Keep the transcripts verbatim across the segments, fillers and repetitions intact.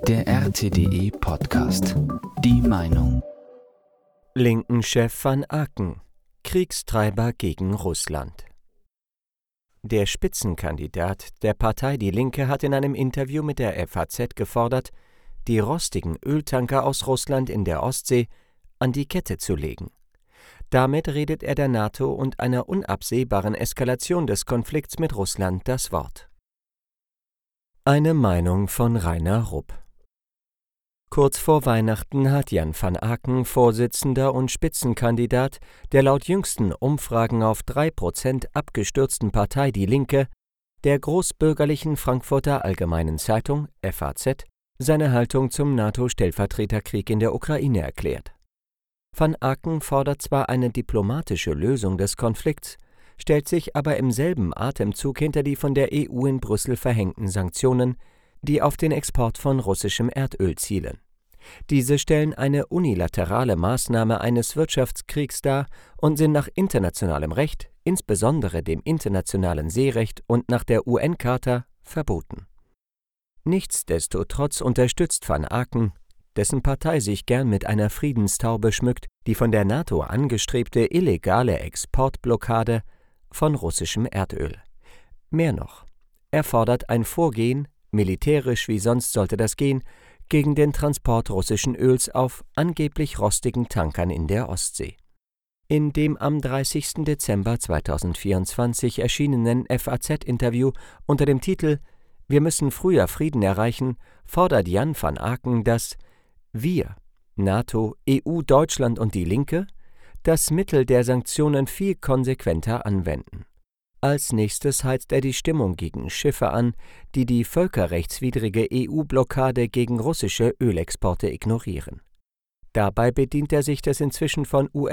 Der R T D E Podcast. Die Meinung. Linken-Chef van Aken: Kriegstreiber gegen Russland. Der Spitzenkandidat der Partei Die Linke hat in einem Interview mit der F A Z gefordert, die rostigen Öltanker aus Russland in der Ostsee an die Kette zu legen. Damit redet er der NATO und einer unabsehbaren Eskalation des Konflikts mit Russland das Wort. Eine Meinung von Rainer Rupp. Kurz vor Weihnachten hat Jan van Aken, Vorsitzender und Spitzenkandidat der laut jüngsten Umfragen auf drei Prozent abgestürzten Partei Die Linke, der großbürgerlichen Frankfurter Allgemeinen Zeitung F A Z, seine Haltung zum NATO-Stellvertreterkrieg in der Ukraine erklärt. Van Aken fordert zwar eine diplomatische Lösung des Konflikts, stellt sich aber im selben Atemzug hinter die von der E U in Brüssel verhängten Sanktionen, die auf den Export von russischem Erdöl zielen. Diese stellen eine unilaterale Maßnahme eines Wirtschaftskriegs dar und sind nach internationalem Recht, insbesondere dem internationalen Seerecht und nach der U N-Charta, verboten. Nichtsdestotrotz unterstützt van Aken, dessen Partei sich gern mit einer Friedenstaube schmückt, die von der NATO angestrebte illegale Exportblockade von russischem Erdöl. Mehr noch, er fordert ein Vorgehen, militärisch wie sonst sollte das gehen, gegen den Transport russischen Öls auf angeblich rostigen Tankern in der Ostsee. In dem am dreißigsten Dezember zweitausendvierundzwanzig erschienenen F A Z-Interview unter dem Titel »Wir müssen früher Frieden erreichen« fordert Jan van Aken, dass wir, NATO, E U, Deutschland und Die Linke, das Mittel der Sanktionen viel konsequenter anwenden. Als nächstes heizt er die Stimmung gegen Schiffe an, die die völkerrechtswidrige E U-Blockade gegen russische Ölexporte ignorieren. Dabei bedient er sich des inzwischen von U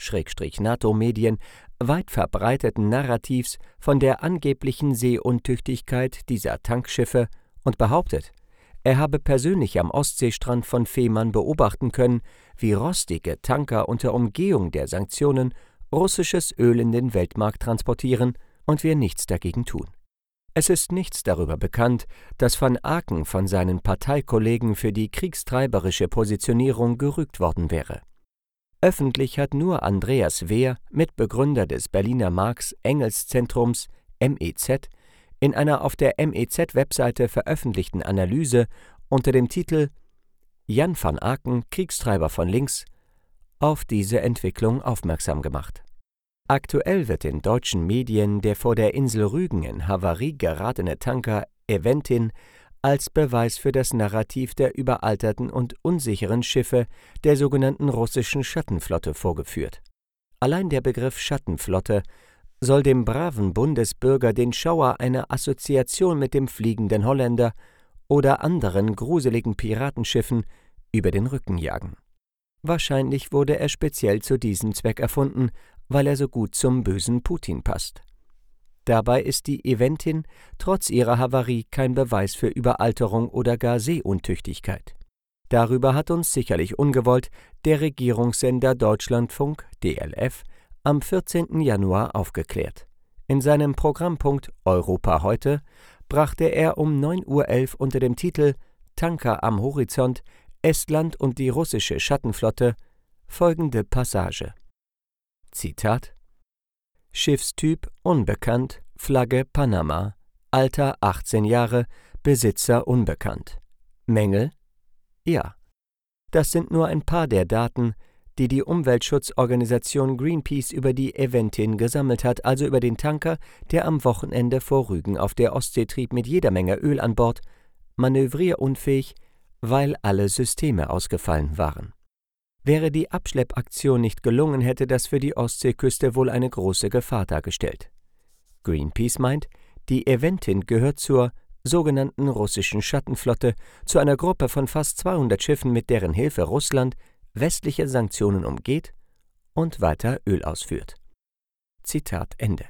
S-NATO-Medien weit verbreiteten Narrativs von der angeblichen Seeuntüchtigkeit dieser Tankschiffe und behauptet, er habe persönlich am Ostseestrand von Fehmarn beobachten können, wie rostige Tanker unter Umgehung der Sanktionen russisches Öl in den Weltmarkt transportieren und wir nichts dagegen tun. Es ist nichts darüber bekannt, dass van Aken von seinen Parteikollegen für die kriegstreiberische Positionierung gerügt worden wäre. Öffentlich hat nur Andreas Wehr, Mitbegründer des Berliner Marx-Engels-Zentrums M E Z, in einer auf der M E Z-Webseite veröffentlichten Analyse unter dem Titel »Jan van Aken, Kriegstreiber von links« auf diese Entwicklung aufmerksam gemacht. Aktuell wird in deutschen Medien der vor der Insel Rügen in Havarie geratene Tanker Eventin als Beweis für das Narrativ der überalterten und unsicheren Schiffe der sogenannten russischen Schattenflotte vorgeführt. Allein der Begriff Schattenflotte soll dem braven Bundesbürger den Schauer einer Assoziation mit dem fliegenden Holländer oder anderen gruseligen Piratenschiffen über den Rücken jagen. Wahrscheinlich wurde er speziell zu diesem Zweck erfunden, weil er so gut zum bösen Putin passt. Dabei ist die Eventin trotz ihrer Havarie kein Beweis für Überalterung oder gar Seeuntüchtigkeit. Darüber hat uns sicherlich ungewollt der Regierungssender Deutschlandfunk D L F am vierzehnten Januar aufgeklärt. In seinem Programmpunkt Europa heute brachte er um neun Uhr elf unter dem Titel »Tanker am Horizont – Estland und die russische Schattenflotte« folgende Passage. Zitat: Schiffstyp unbekannt, Flagge Panama, Alter achtzehn Jahre, Besitzer unbekannt. Mängel? Ja. Das sind nur ein paar der Daten, die die Umweltschutzorganisation Greenpeace über die Eventin gesammelt hat, also über den Tanker, der am Wochenende vor Rügen auf der Ostsee trieb mit jeder Menge Öl an Bord, manövrierunfähig, weil alle Systeme ausgefallen waren. Wäre die Abschleppaktion nicht gelungen, hätte das für die Ostseeküste wohl eine große Gefahr dargestellt. Greenpeace meint, die Eventin gehört zur sogenannten russischen Schattenflotte, zu einer Gruppe von fast zweihundert Schiffen, mit deren Hilfe Russland westliche Sanktionen umgeht und weiter Öl ausführt. Zitat Ende.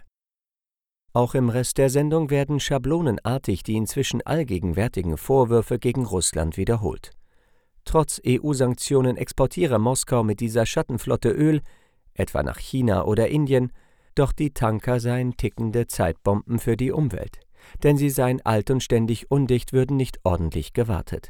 Auch im Rest der Sendung werden schablonenartig die inzwischen allgegenwärtigen Vorwürfe gegen Russland wiederholt. Trotz E U-Sanktionen exportiere Moskau mit dieser Schattenflotte Öl, etwa nach China oder Indien, doch die Tanker seien tickende Zeitbomben für die Umwelt. denn sie seien alt und ständig undicht, würden nicht ordentlich gewartet.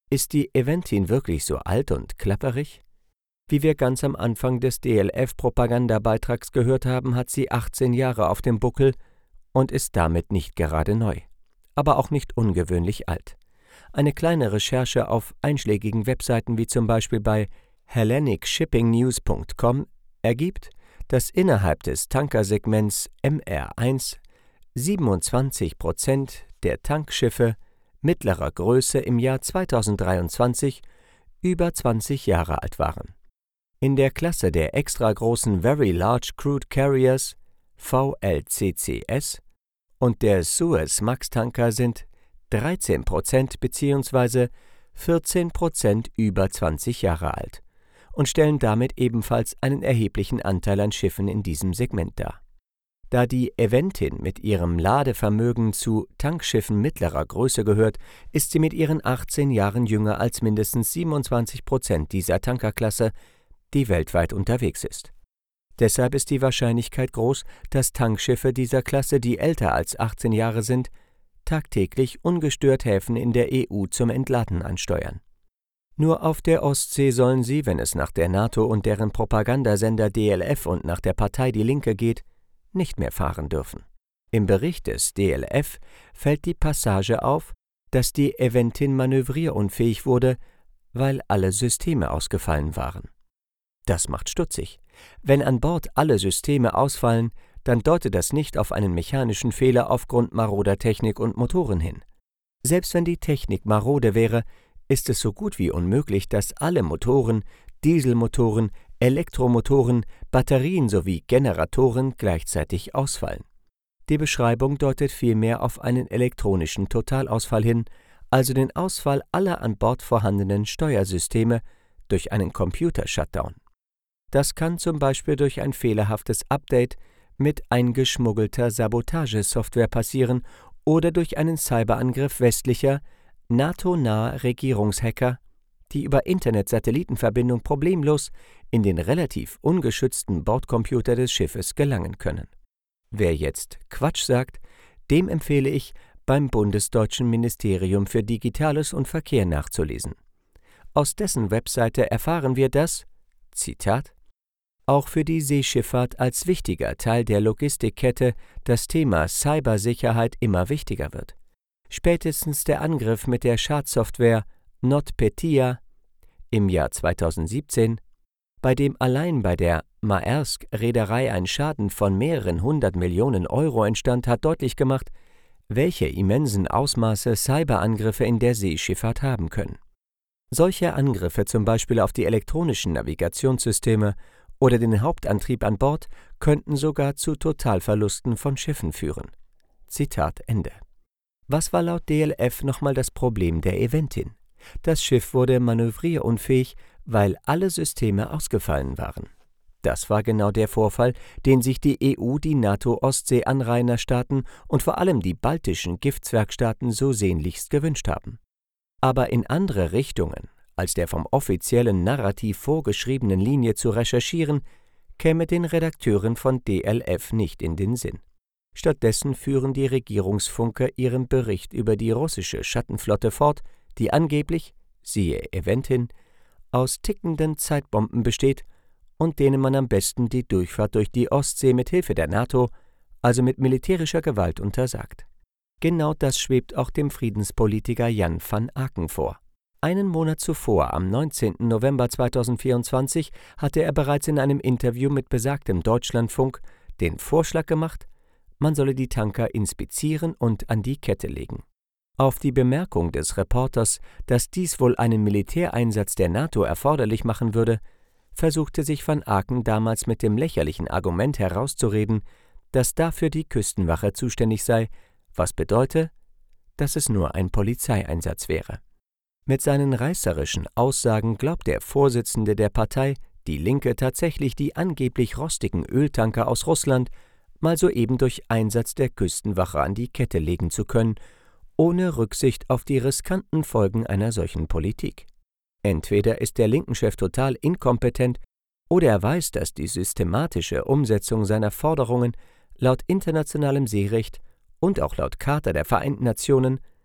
Ist die Eventin wirklich so alt und klapperig? Wie wir ganz am Anfang des D L F-Propagandabeitrags gehört haben, hat sie achtzehn Jahre auf dem Buckel und ist damit nicht gerade neu, aber auch nicht ungewöhnlich alt. Eine kleine Recherche auf einschlägigen Webseiten wie zum Beispiel bei hellenic shipping news punkt com ergibt, dass innerhalb des Tankersegments M R eins siebenundzwanzig Prozent der Tankschiffe mittlerer Größe im Jahr zweitausenddreiundzwanzig über zwanzig Jahre alt waren. In der Klasse der extra großen Very Large Crude Carriers V L C C S und der Suez-Max-Tanker sind dreizehn Prozent bzw. vierzehn Prozent über zwanzig Jahre alt und stellen damit ebenfalls einen erheblichen Anteil an Schiffen in diesem Segment dar. Da die Eventin mit ihrem Ladevermögen zu Tankschiffen mittlerer Größe gehört, ist sie mit ihren achtzehn Jahren jünger als mindestens siebenundzwanzig Prozent dieser Tankerklasse, die weltweit unterwegs ist. Deshalb ist die Wahrscheinlichkeit groß, dass Tankschiffe dieser Klasse, die älter als achtzehn Jahre sind, tagtäglich ungestört Häfen in der E U zum Entladen ansteuern. Nur auf der Ostsee sollen sie, wenn es nach der NATO und deren Propagandasender D L F und nach der Partei Die Linke geht, nicht mehr fahren dürfen. Im Bericht des D L F fällt die Passage auf, dass die Eventin manövrierunfähig wurde, weil alle Systeme ausgefallen waren. Das macht stutzig. Wenn an Bord alle Systeme ausfallen, dann deutet das nicht auf einen mechanischen Fehler aufgrund maroder Technik und Motoren hin. Selbst wenn die Technik marode wäre, ist es so gut wie unmöglich, dass alle Motoren, Dieselmotoren, Elektromotoren, Batterien sowie Generatoren gleichzeitig ausfallen. Die Beschreibung deutet vielmehr auf einen elektronischen Totalausfall hin, also den Ausfall aller an Bord vorhandenen Steuersysteme durch einen Computer-Shutdown. Das kann zum Beispiel durch ein fehlerhaftes Update mit eingeschmuggelter Sabotagesoftware passieren oder durch einen Cyberangriff westlicher, NATO-naher Regierungshacker, die über Internet-Satellitenverbindung problemlos in den relativ ungeschützten Bordcomputer des Schiffes gelangen können. Wer jetzt Quatsch sagt, dem empfehle ich, beim Bundesdeutschen Ministerium für Digitales und Verkehr nachzulesen. Aus dessen Webseite erfahren wir, dass, Zitat, auch für die Seeschifffahrt als wichtiger Teil der Logistikkette das Thema Cybersicherheit immer wichtiger wird. Spätestens der Angriff mit der Schadsoftware NotPetya im Jahr zweitausendsiebzehn, bei dem allein bei der Maersk-Reederei ein Schaden von mehreren hundert Millionen Euro entstand, hat deutlich gemacht, welche immensen Ausmaße Cyberangriffe in der Seeschifffahrt haben können. Solche Angriffe zum Beispiel auf die elektronischen Navigationssysteme oder den Hauptantrieb an Bord könnten sogar zu Totalverlusten von Schiffen führen. Zitat Ende. Was war laut D L F nochmal das Problem der Eventin? Das Schiff wurde manövrierunfähig, weil alle Systeme ausgefallen waren. Das war genau der Vorfall, den sich die E U, die NATO-Ostsee-Anrainerstaaten und vor allem die baltischen Giftzwergstaaten so sehnlichst gewünscht haben. Aber in andere Richtungen, als der vom offiziellen Narrativ vorgeschriebenen Linie zu recherchieren, käme den Redakteuren von D L F nicht in den Sinn. Stattdessen führen die Regierungsfunker ihren Bericht über die russische Schattenflotte fort, die angeblich, siehe Eventin, aus tickenden Zeitbomben besteht und denen man am besten die Durchfahrt durch die Ostsee mit Hilfe der NATO, also mit militärischer Gewalt, untersagt. Genau das schwebt auch dem Friedenspolitiker Jan van Aken vor. Einen Monat zuvor, am neunzehnten November zweitausendvierundzwanzig, hatte er bereits in einem Interview mit besagtem Deutschlandfunk den Vorschlag gemacht, man solle die Tanker inspizieren und an die Kette legen. Auf die Bemerkung des Reporters, dass dies wohl einen Militäreinsatz der NATO erforderlich machen würde, versuchte sich van Aken damals mit dem lächerlichen Argument herauszureden, dass dafür die Küstenwache zuständig sei, was bedeute, dass es nur ein Polizeieinsatz wäre. Mit seinen reißerischen Aussagen glaubt der Vorsitzende der Partei Die Linke tatsächlich die angeblich rostigen Öltanker aus Russland mal soeben durch Einsatz der Küstenwache an die Kette legen zu können, ohne Rücksicht auf die riskanten Folgen einer solchen Politik. Entweder ist der Linken-Chef total inkompetent oder er weiß, dass die systematische Umsetzung seiner Forderungen laut internationalem Seerecht und auch laut Charta der Vereinten Nationen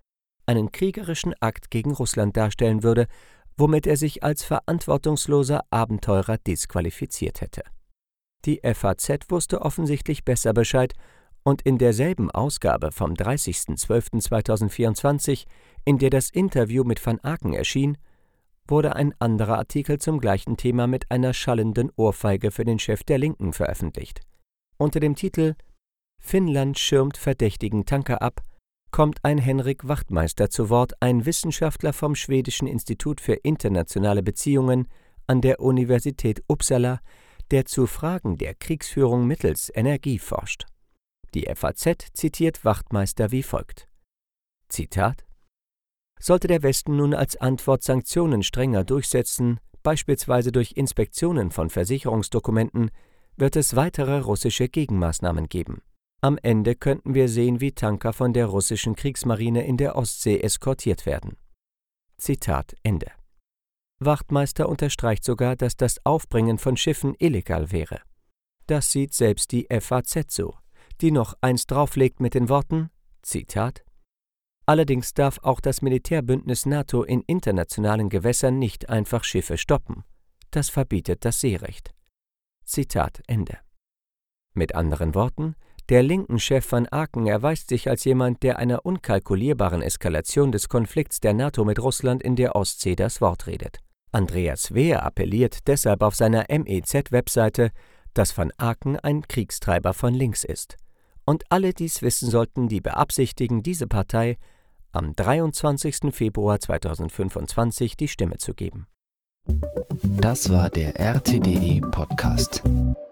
einen kriegerischen Akt gegen Russland darstellen würde, womit er sich als verantwortungsloser Abenteurer disqualifiziert hätte. Die F A Z wusste offensichtlich besser Bescheid und in derselben Ausgabe vom dreißigsten zwölften zweitausendvierundzwanzig, in der das Interview mit van Aken erschien, wurde ein anderer Artikel zum gleichen Thema mit einer schallenden Ohrfeige für den Chef der Linken veröffentlicht. Unter dem Titel »Finnland schirmt verdächtigen Tanker ab« kommt ein Henrik Wachtmeister zu Wort, ein Wissenschaftler vom Schwedischen Institut für internationale Beziehungen an der Universität Uppsala, der zu Fragen der Kriegsführung mittels Energie forscht. Die F A Z zitiert Wachtmeister wie folgt: Zitat: Sollte der Westen nun als Antwort Sanktionen strenger durchsetzen, beispielsweise durch Inspektionen von Versicherungsdokumenten, wird es weitere russische Gegenmaßnahmen geben. Am Ende könnten wir sehen, wie Tanker von der russischen Kriegsmarine in der Ostsee eskortiert werden. Zitat Ende. Wachtmeister unterstreicht sogar, dass das Aufbringen von Schiffen illegal wäre. Das sieht selbst die F A Z so, die noch eins drauflegt mit den Worten, Zitat: Allerdings darf auch das Militärbündnis NATO in internationalen Gewässern nicht einfach Schiffe stoppen. Das verbietet das Seerecht. Zitat Ende. Mit anderen Worten, der linken Chef van Aken erweist sich als jemand, der einer unkalkulierbaren Eskalation des Konflikts der NATO mit Russland in der Ostsee das Wort redet. Andreas Wehr appelliert deshalb auf seiner M E Z-Webseite, dass van Aken ein Kriegstreiber von links ist. Und alle dies wissen sollten, die beabsichtigen, diese Partei am dreiundzwanzigsten Februar zweitausendfünfundzwanzig die Stimme zu geben. Das war der R T D E Podcast.